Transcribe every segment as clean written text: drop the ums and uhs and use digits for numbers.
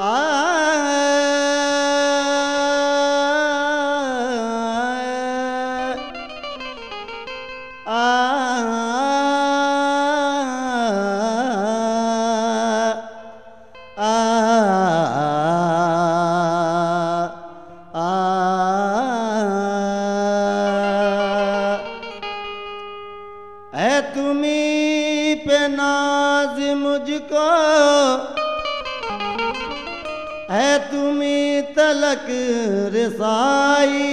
तुम्हीं पे नाज मुझको है, तुम्हीं तलक रसाई,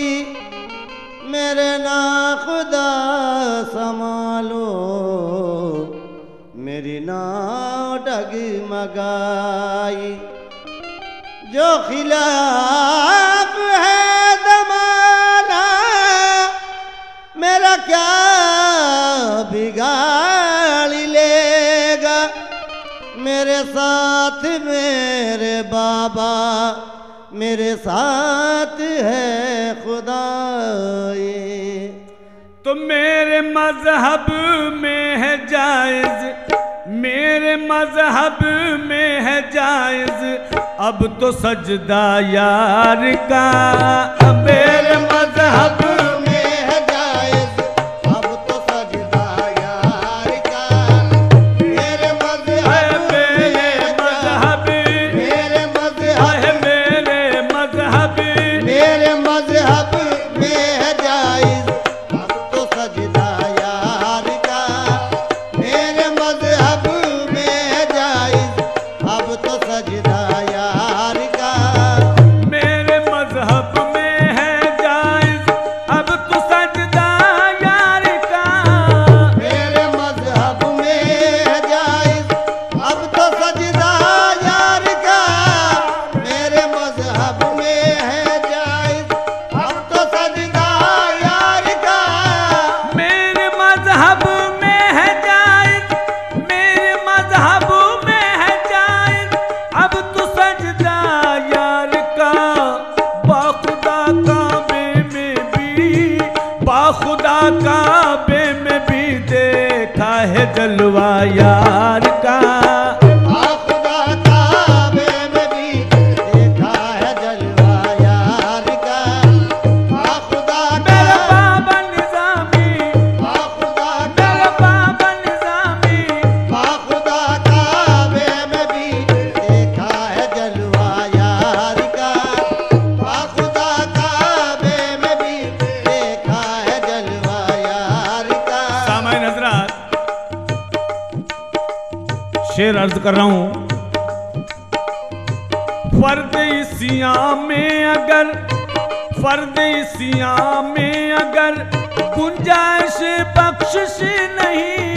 मेरे ना खुदा संभालो मेरी ना डगमगाई। जो खिलाफ है ज़माना मेरा क्या बिगाड़ लेगा, मेरे साथ मेरे बाबा मेरे साथ है खुदा। तो मेरे मजहब में है जायज, मेरे मजहब में है जायज, अब तो सजदा यार का। मेरे मजहब काबे में भी देखा है जलवा यार का। खुदा काबे में भी देखा है जलवा यार का। खुदा मेरा बाबा निजामी, खुदा मेरा बाबा निजामी, खुदा काबे में भी देखा है जलवा यार का। खुदा काबे में भी देखा है जलवा यार का। सामाइन हजरात, शेर अर्ज कर रहा हूं। फर्द सियाम में अगर, फर्द सियाम में अगर गुंजाइश बख्शिश नहीं,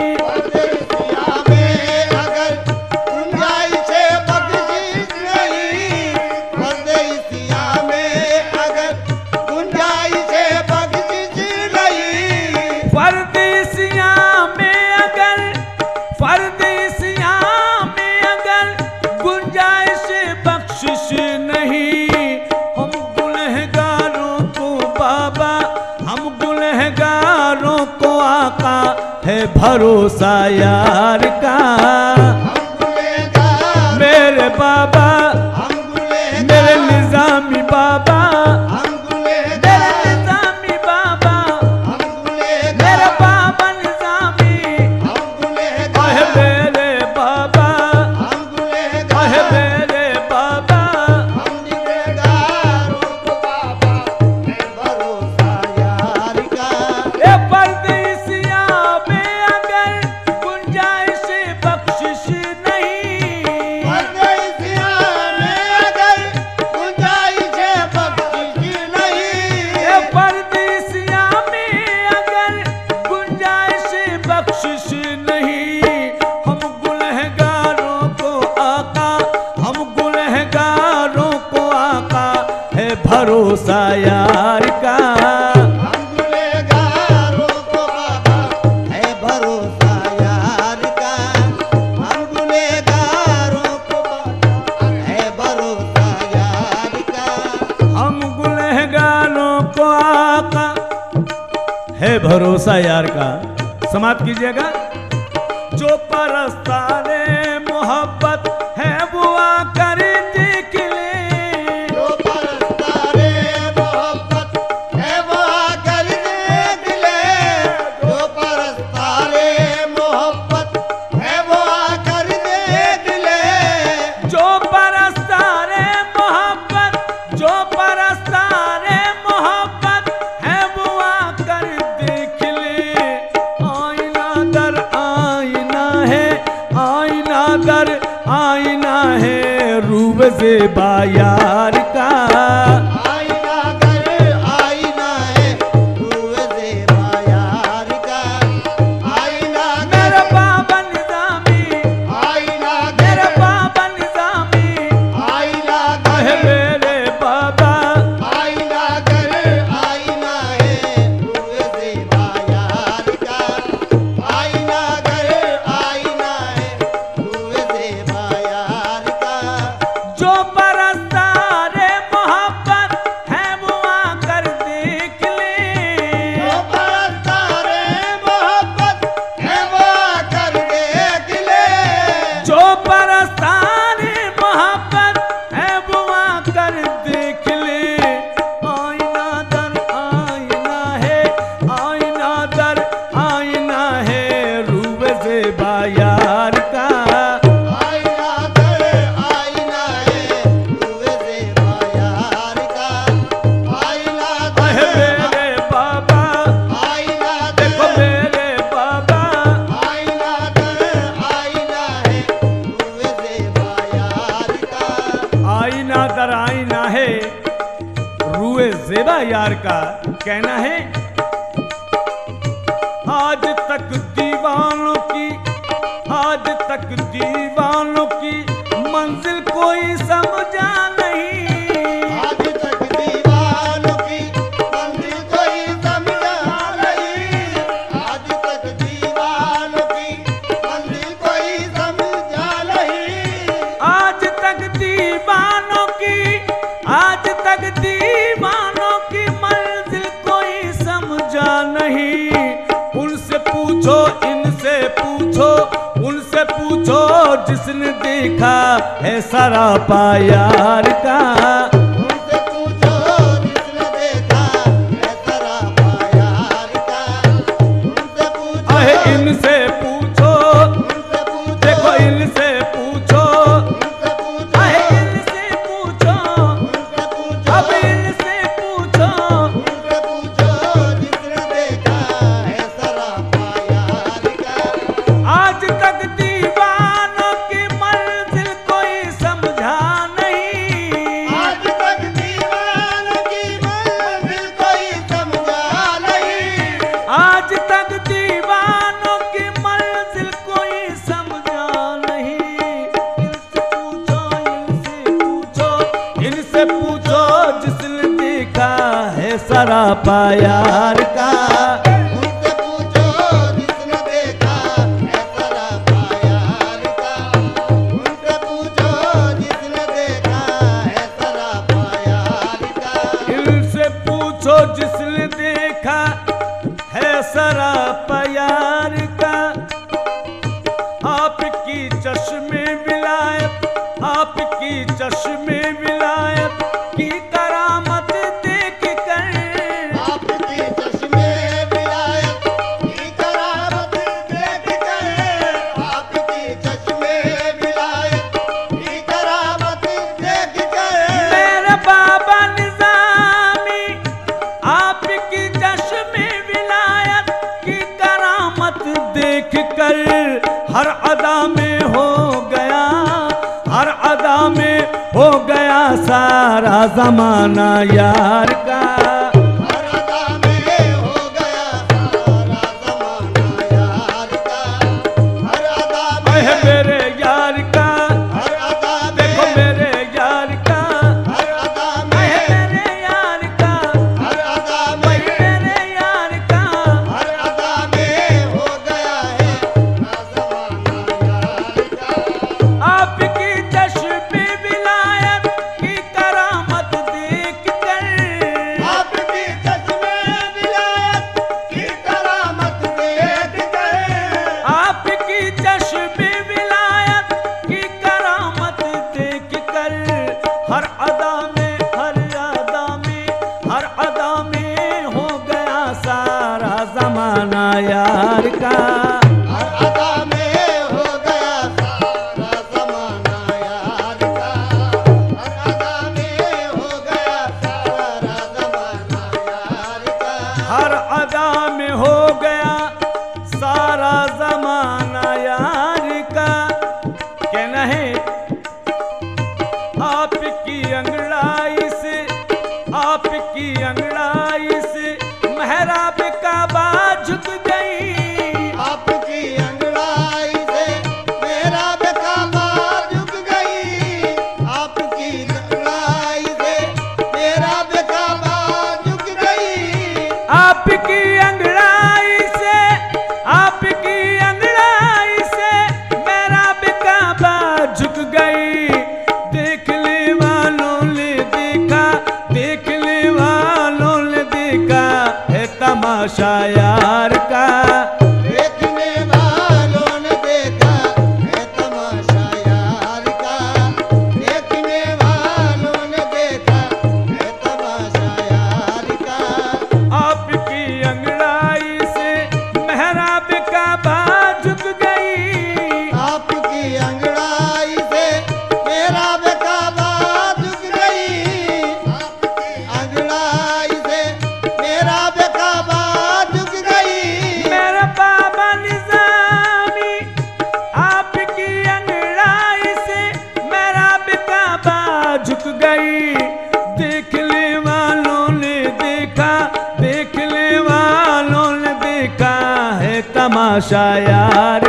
है भरोसा यार का। मेरे बाबा मेरे निजामी बाबा, मेरे निजामी बाबा, मेरे बाबा निजामी, है मेरे बाबा, है मेरे बाबा। भरोसा यार का। हम गुनहगारों को बाबा है भरोसा यार का। हम गुनहगारों को बाबा है भरोसा यार का। हम गुनहगारों को आका है भरोसा यार का। समाप्त कीजिएगा। जो परस्तारे मोहब्बत है वो आकर आईना है रूह ज़ेबा यार का। आईना घर आईना है रूह ज़ेबा यार का। आईना मेरे बाबा निज़ामी, आईना मेरे बाबा निज़ामी, आईना है मेरे बाबा। आईना घर आईना है रूह ज़ेबा यार का। आईना घर आईना है रूह ज़ेबा यार का। जो परस्तारे मोहब्बत है वो आकर देख ले। जो परस्तारे मोहब्बत है वो आकर देख ले। जो परस्तारे मोहब्बत है वो आकर देख ले। आईना दर आईना है, आईना दर आईना है रूह ज़ेबा यार का। आईना घर आईना है रूह ज़ेबा यार का। आईना है घर मेरे बाबा, आईना देखो मेरे बाबा। आईना घर आईना है रूह ज़ेबा यार का। आईना दर आईना है रूए ज़ेबा यार का। कहना है आज तक दीवानों की, आज तक दीवानों की मंजिल कोई समझा नहीं। आज तक दीवानों की मंजिल कोई समझा नहीं। आज तक दीवानों की मंजिल कोई समझा नहीं। आज तक दीवानों की, आज तक दीवानों की मंजिल कोई समझा नहीं। उनसे पूछो, इनसे पूछो, उनसे पूछो जिसने देखा है सरापा यार का। उनसे पूछो जिसने देखा है सरापा यार का। उनसे पूछो, अहे इनसे पूछो, उनसे पूछो, देखो इनसे पूछो, उनसे पूछो, अहे इनसे पूछो, उनसे पूछो, अब इनसे पूछो। उनसे पूछो जिसने देखा है सरापा यार का। आज तक दीवानों की मंजिल कोई समझा नहीं। आज तक दीवानों की मंजिल कोई समझा नहीं। आज तक दीवानों की मंजिल कोई समझा नहीं। इनसे पूछो, इनसे पूछो, इनसे पूछो जिसने देखा है सरापा यार का। उनसे पूछो जिसने देखा है सरापा यार का। उनसे पूछो जिसने देखा है सरापा यार का। इनसे पूछो जिसने देखा है सरापा यार का। आपकी चश्मे विलायत, आपकी चश्मे विलायत की करामत देख कर। आपकी चश्मे विलायत की करामत देख कर। आपकी चश्मे विलायत की करामत देख कर। मेरे बाबा निज़ामी, आपकी चश्मे विलायत की करामत देख कर हर अदा में हो गया, हर अदा में हो गया सारा जमाना यार का। हर अदा में हो गया सारा ज़माना यार का। हर अदा में है मेरे यार का, हर अदा देखो में मेरे यार का। हर अदा है में मेरे यार का, हर अदा है में मेरे यार का। हर अदा में हो गया है सारा ज़माना यार का। आपकी चश्मे विलायत की करामत देख कर तमाशा यार